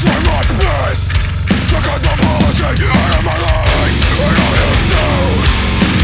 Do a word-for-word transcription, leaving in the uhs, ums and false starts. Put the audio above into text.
Try my best to get the policy out of my life, and all you do